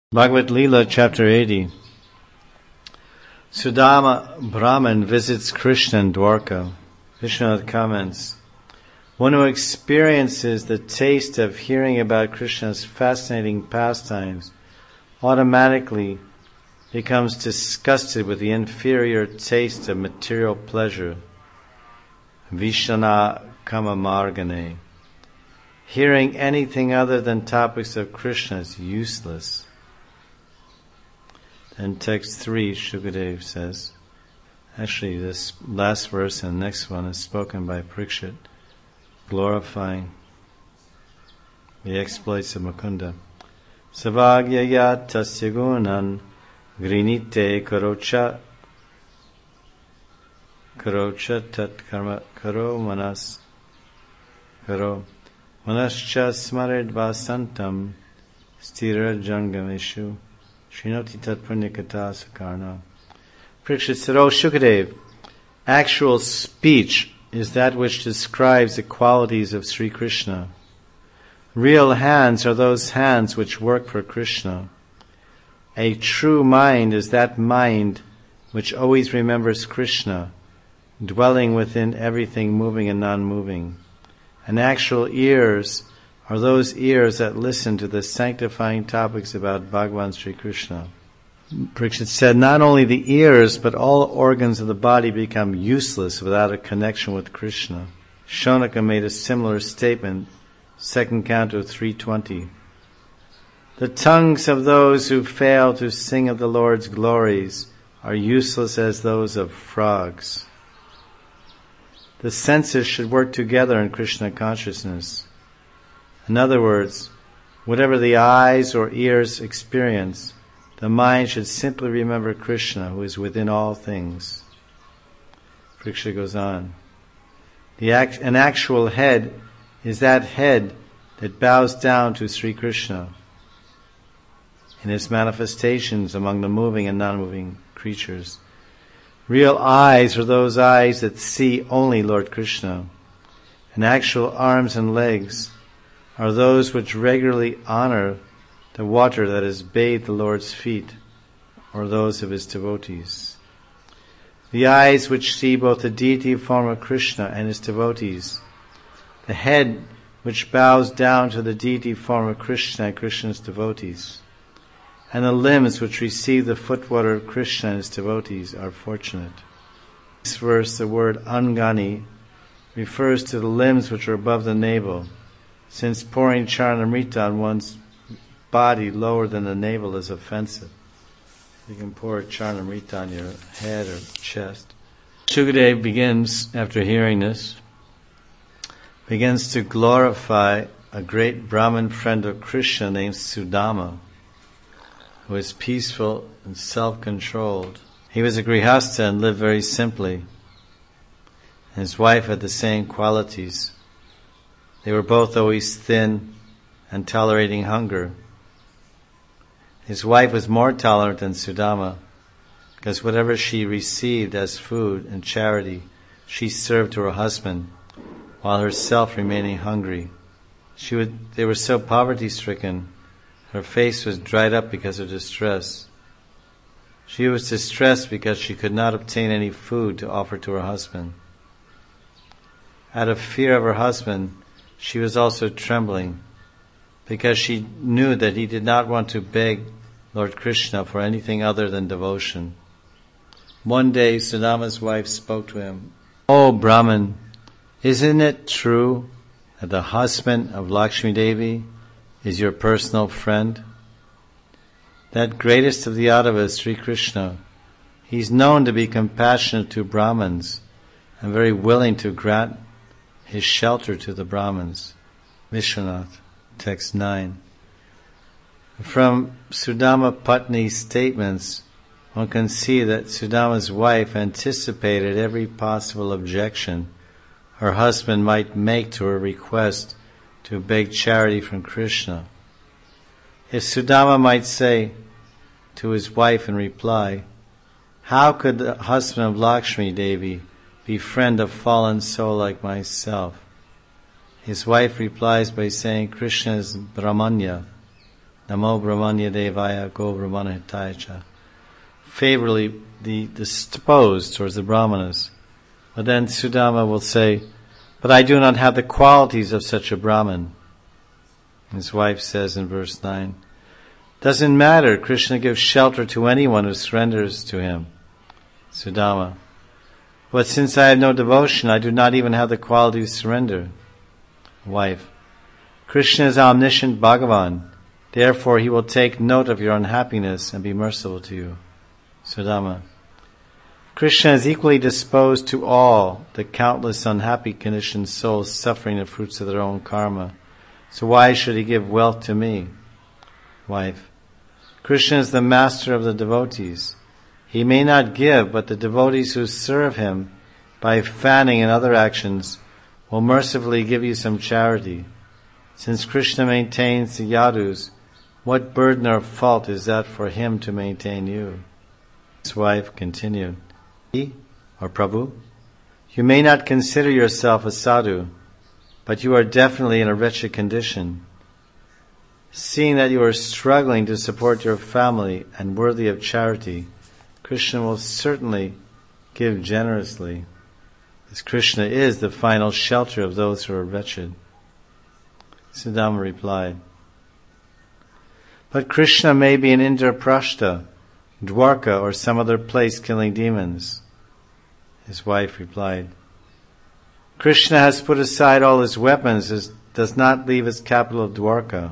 Bhagavad Leela, chapter 80. Sudama Brahman visits Krishna in Dwarka. Vishwanath comments, one who experiences the taste of hearing about Krishna's fascinating pastimes automatically becomes disgusted with the inferior taste of material pleasure. Vishana Kama Margane. Hearing anything other than topics of Krishna is useless. And text 3, Shukadev says, actually this last verse and the next one is spoken by Parikshit, glorifying the exploits of Mukunda. Savagyaya tasya gunan grinite karocha tat karma karo manas karo manascha smared vasantam stira jangameshu Srinoti tat punyakata sakarna. Parikshit said, O Shukadev, actual speech is that which describes the qualities of Sri Krishna. Real hands are those hands which work for Krishna. A true mind is that mind which always remembers Krishna, dwelling within everything moving and non-moving. And actual ears are those ears that listen to the sanctifying topics about Bhagavan Sri Krishna. Parikshit said, not only the ears, but all organs of the body become useless without a connection with Krishna. Shonaka made a similar statement, 2nd Canto 320. The tongues of those who fail to sing of the Lord's glories are useless as those of frogs. The senses should work together in Krishna consciousness. In other words, whatever the eyes or ears experience, the mind should simply remember Krishna, who is within all things. Parikshit goes on. An actual head is that head that bows down to Sri Krishna in his manifestations among the moving and non-moving creatures. Real eyes are those eyes that see only Lord Krishna. And actual arms and legs are those which regularly honor the water that has bathed the Lord's feet, or those of his devotees. The eyes which see both the deity form of Krishna and his devotees. The head which bows down to the deity form of Krishna and Krishna's devotees. And the limbs which receive the footwater of Krishna and his devotees are fortunate. In this verse, the word angani refers to the limbs which are above the navel, since pouring charnamrita on one's body lower than the navel is offensive. You can pour charnamrita on your head or chest. Shukadev begins, after hearing this, begins to glorify a great Brahmin friend of Krishna named Sudama, who is peaceful and self-controlled. He was a grihastha and lived very simply. His wife had the same qualities. They were both always thin and tolerating hunger. His wife was more tolerant than Sudama, because whatever she received as food and charity, she served to her husband, while herself remaining hungry. They were so poverty-stricken, her face was dried up because of distress. She was distressed because she could not obtain any food to offer to her husband. Out of fear of her husband, she was also trembling, because she knew that he did not want to beg Lord Krishna for anything other than devotion. One day, Sudama's wife spoke to him, "O Brahman, isn't it true that the husband of Lakshmi Devi is your personal friend? That greatest of the Yadavas, Sri Krishna, he's known to be compassionate to Brahmins and very willing to grant his shelter to the Brahmins." Vishwanath, text 9. From Sudama Patni's statements, one can see that Sudama's wife anticipated every possible objection her husband might make to her request to beg charity from Krishna. If Sudama might say to his wife in reply, "How could the husband of Lakshmi Devi be friend of fallen soul like myself?" His wife replies by saying, "Krishna is Brahmanya, Namo Brahmanya Devaya Go Brahmana Hitaya Cha. Favorably disposed towards the Brahmanas. But then Sudama will say, but I do not have the qualities of such a Brahman. His wife says in verse 9, doesn't matter, Krishna gives shelter to anyone who surrenders to him. Sudama, but since I have no devotion, I do not even have the quality of surrender. Wife, Krishna is omniscient Bhagavan, therefore he will take note of your unhappiness and be merciful to you. Sudama, Krishna is equally disposed to all the countless unhappy conditioned souls suffering the fruits of their own karma. So why should he give wealth to me? Wife, Krishna is the master of the devotees. He may not give, but the devotees who serve him by fanning and other actions will mercifully give you some charity. Since Krishna maintains the yadus, what burden or fault is that for him to maintain you? His wife continued, or Prabhu, you may not consider yourself a sadhu, but you are definitely in a wretched condition. Seeing that you are struggling to support your family and worthy of charity, Krishna will certainly give generously, as Krishna is the final shelter of those who are wretched. Sudama replied, but Krishna may be in Indraprastha, Dwarka, or some other place killing demons. His wife replied, Krishna has put aside all his weapons and does not leave his capital Dwarka.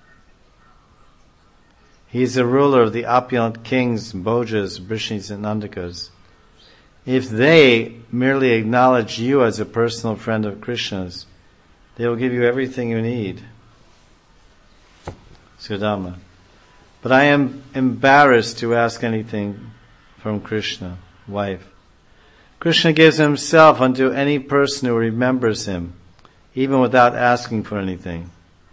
He is the ruler of the opulent kings, Bhojas, Brishnis, and Nandakas. If they merely acknowledge you as a personal friend of Krishna's, they will give you everything you need. Sudama, but I am embarrassed to ask anything from Krishna. Wife, Krishna gives himself unto any person who remembers him, even without asking for anything.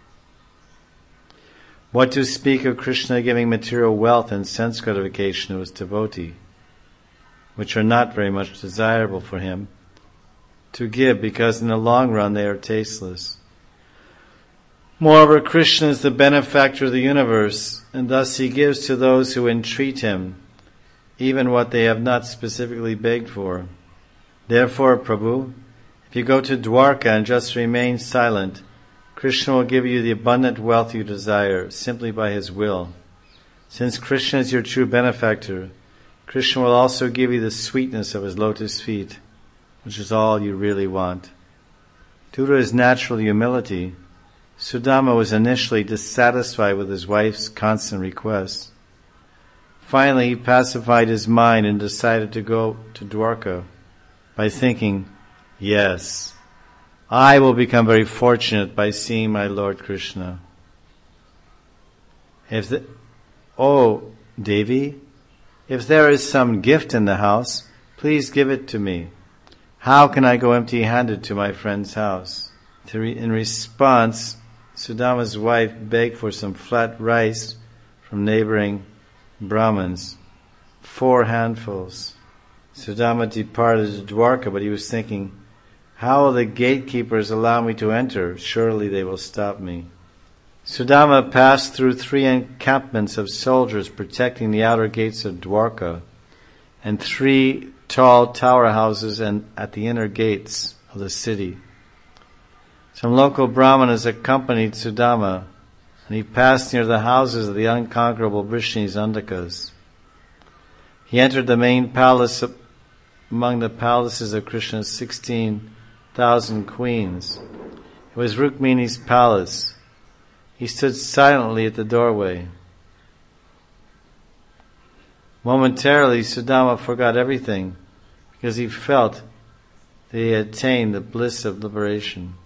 What to speak of Krishna giving material wealth and sense gratification to his devotee, which are not very much desirable for him to give, because in the long run they are tasteless. Moreover, Krishna is the benefactor of the universe, and thus he gives to those who entreat him even what they have not specifically begged for. Therefore, Prabhu, if you go to Dwarka and just remain silent, Krishna will give you the abundant wealth you desire, simply by his will. Since Krishna is your true benefactor, Krishna will also give you the sweetness of his lotus feet, which is all you really want. Due to his natural humility, Sudama was initially dissatisfied with his wife's constant requests. Finally, he pacified his mind and decided to go to Dwarka by thinking, yes, I will become very fortunate by seeing my Lord Krishna. Devi, if there is some gift in the house, please give it to me. How can I go empty-handed to my friend's house? In response, Sudama's wife begged for some flat rice from neighboring Brahmins, 4 handfuls. Sudama departed to Dwarka, but he was thinking, how will the gatekeepers allow me to enter? Surely they will stop me. Sudama passed through 3 encampments of soldiers protecting the outer gates of Dwarka, and 3 tall tower houses at the inner gates of the city. Some local brahmanas accompanied Sudama, and he passed near the houses of the unconquerable Brishnis Andakas. He entered the main palace among the palaces of Krishna's 16,000 queens. It was Rukmini's palace. He stood silently at the doorway. Momentarily, Sudama forgot everything because he felt that he had attained the bliss of liberation.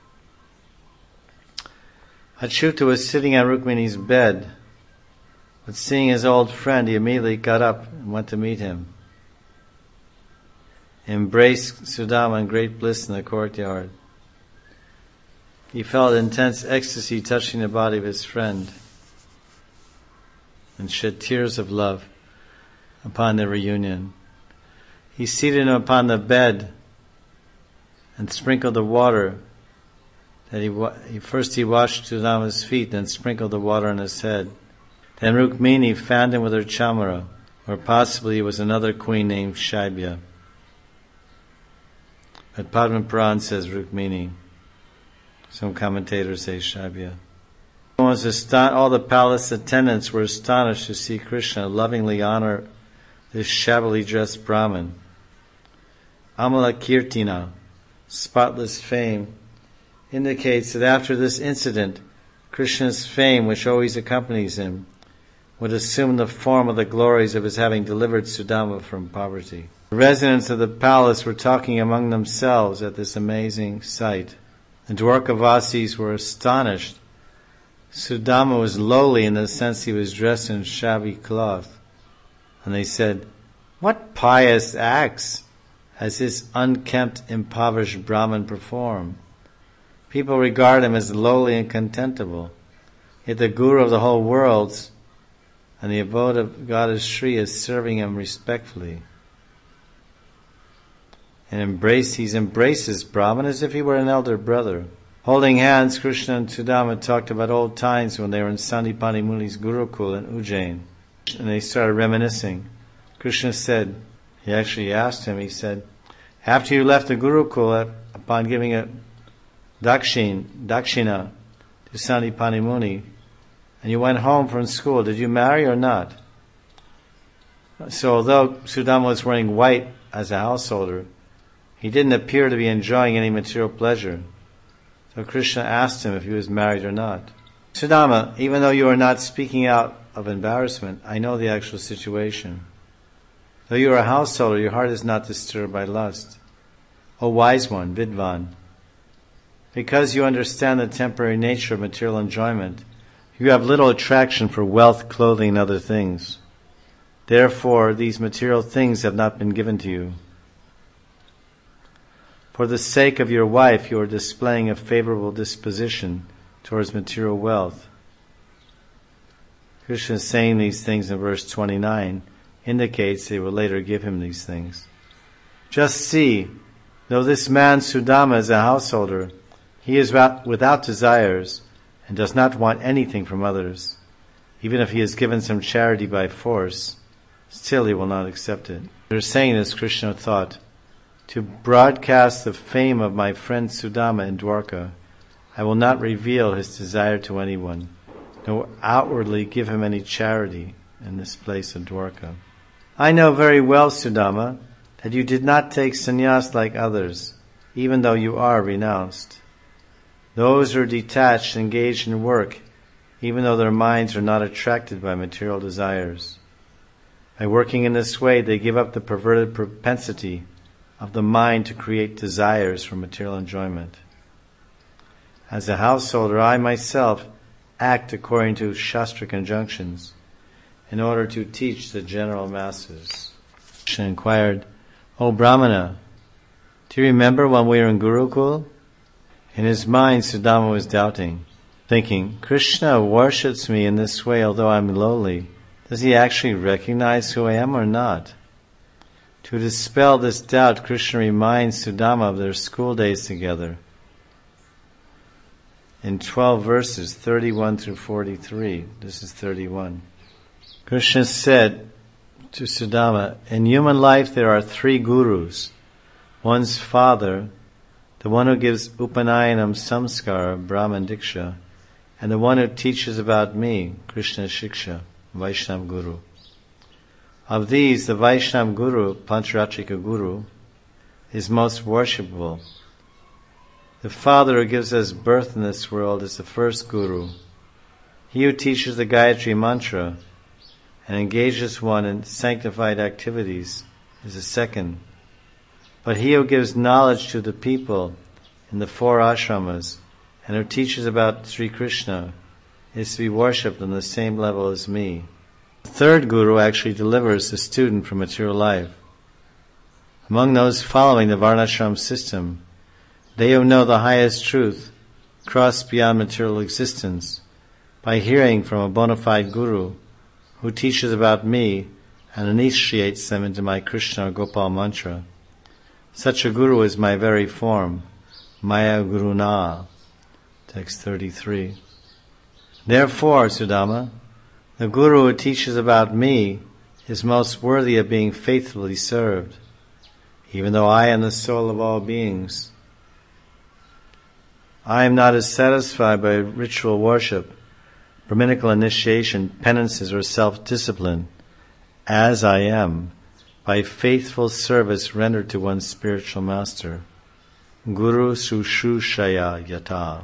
Achyuta was sitting on Rukmini's bed, but seeing his old friend, he immediately got up and went to meet him. He embraced Sudama in great bliss in the courtyard. He felt intense ecstasy touching the body of his friend and shed tears of love upon their reunion. He seated him upon the bed and sprinkled the water that he washed Sudama's feet, then sprinkled the water on his head. Then Rukmini fanned him with her chamara, or possibly it was another queen named Shaibya. But Padma Puran says Rukmini. Some commentators say Shaibya. All the palace attendants were astonished to see Krishna lovingly honor this shabbily dressed Brahmin. Amala Kirtina, spotless fame, indicates that after this incident, Krishna's fame, which always accompanies him, would assume the form of the glories of his having delivered Sudama from poverty. The residents of the palace were talking among themselves at this amazing sight. The Dwarkavasis were astonished. Sudama was lowly in the sense he was dressed in shabby cloth. And they said, "What pious acts has this unkempt, impoverished Brahmin performed? People regard him as lowly and contemptible. Yet the Guru of the whole world and the abode of Goddess Shri is serving him respectfully. And he embraces Brahman as if he were an elder brother." Holding hands, Krishna and Sudama talked about old times when they were in Sandipani Muni's Gurukul in Ujjain. And they started reminiscing. Krishna said, he actually asked him, he said, "After you left the Gurukul, upon giving a dakshina to Sandipani Muni, and you went home from school, did you marry or not?" So although Sudama was wearing white as a householder, he didn't appear to be enjoying any material pleasure. So Krishna asked him if he was married or not. "Sudama, even though you are not speaking out of embarrassment, I know the actual situation. Though you are a householder, your heart is not disturbed by lust. O wise one, Vidvan, because you understand the temporary nature of material enjoyment, you have little attraction for wealth, clothing, and other things. Therefore, these material things have not been given to you. For the sake of your wife, you are displaying a favorable disposition towards material wealth." Krishna saying these things in verse 29 indicates they will later give him these things. "Just see, though this man Sudama is a householder, he is without desires and does not want anything from others. Even if he is given some charity by force, still he will not accept it." They're saying this, Krishna thought, "To broadcast the fame of my friend Sudama in Dwarka, I will not reveal his desire to anyone, nor outwardly give him any charity in this place of Dwarka. I know very well, Sudama, that you did not take sannyas like others, even though you are renounced. Those who are detached engage in work, even though their minds are not attracted by material desires. By working in this way, they give up the perverted propensity of the mind to create desires for material enjoyment. As a householder, I myself act according to Shastric injunctions in order to teach the general masses." Krishna inquired, "O Brahmana, do you remember when we were in Gurukul?" In his mind, Sudama was doubting, thinking, "Krishna worships me in this way although I'm lowly. Does he actually recognize who I am or not?" To dispel this doubt, Krishna reminds Sudama of their school days together. In 12 verses, 31 through 43, this is 31. Krishna said to Sudama, "In human life there are 3 gurus. One's father, the one who gives Upanayanam Samskara, Brahman Diksha, and the one who teaches about me, Krishna Shiksha, Vaishnava Guru. Of these, the Vaishnava Guru, Pancharatrika Guru, is most worshipable. The Father who gives us birth in this world is the first Guru. He who teaches the Gayatri Mantra and engages one in sanctified activities is the second. But he who gives knowledge to the people in the 4 ashramas and who teaches about Sri Krishna is to be worshipped on the same level as me. The third Guru actually delivers the student from material life. Among those following the Varnashram system, they who know the highest truth cross beyond material existence by hearing from a bona fide Guru who teaches about me and initiates them into my Krishna or Gopal mantra. Such a Guru is my very form, Maya Guruna. Text 33. Therefore, Sudama, the Guru who teaches about me is most worthy of being faithfully served, even though I am the soul of all beings. I am not as satisfied by ritual worship, Brahminical initiation, penances, or self-discipline as I am by faithful service rendered to one's spiritual master. Guru Sushushaya Yata.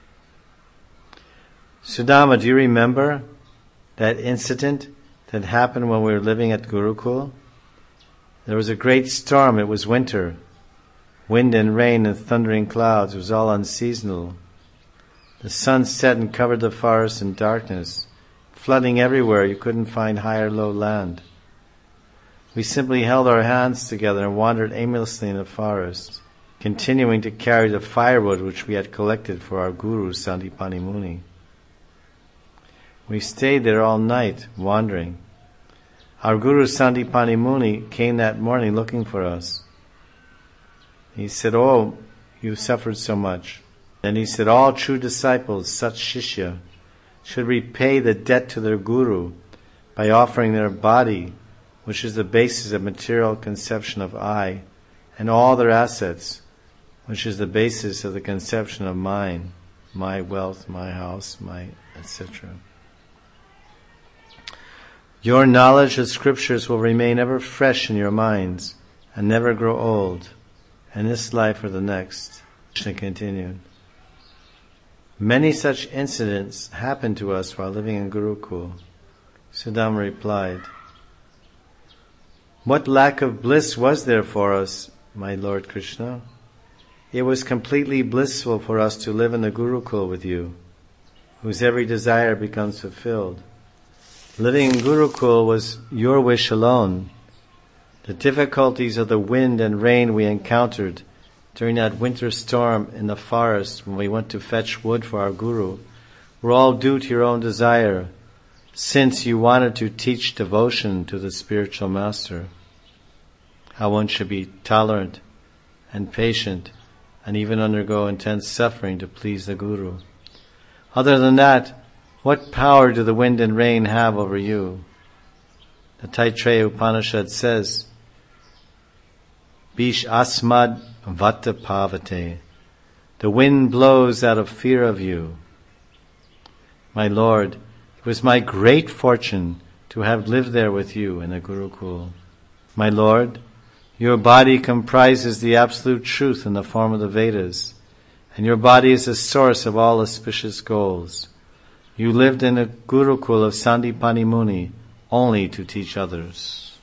Sudama, do you remember that incident that happened when we were living at Gurukul? There was a great storm. It was winter. Wind and rain and thundering clouds. It was all unseasonal. The sun set and covered the forest in darkness, flooding everywhere. You couldn't find high or low land. We simply held our hands together and wandered aimlessly in the forest, continuing to carry the firewood which we had collected for our Guru, Sandipani Muni. We stayed there all night, wandering. Our Guru Sandipani Muni came that morning looking for us. He said, "Oh, you suffered so much." And he said, all true disciples, such shishya, should repay the debt to their Guru by offering their body, which is the basis of material conception of I, and all their assets, which is the basis of the conception of mine, my wealth, my house, my etc. Your knowledge of scriptures will remain ever fresh in your minds and never grow old, in this life or the next. Krishna continued. Many such incidents happened to us while living in Gurukul. Sudama replied, what lack of bliss was there for us, my Lord Krishna? It was completely blissful for us to live in the Gurukul with you, whose every desire becomes fulfilled. Living in Gurukul was your wish alone. The difficulties of the wind and rain we encountered during that winter storm in the forest when we went to fetch wood for our Guru were all due to your own desire, since you wanted to teach devotion to the spiritual master. How one should be tolerant and patient and even undergo intense suffering to please the Guru. Other than that, what power do the wind and rain have over you? The Taittiriya Upanishad says, Bish asmad vata pavate. The wind blows out of fear of you. My Lord, it was my great fortune to have lived there with you in the Gurukul. My Lord, your body comprises the absolute truth in the form of the Vedas, and your body is the source of all auspicious goals. You lived in the Gurukul of Sandipani Muni only to teach others.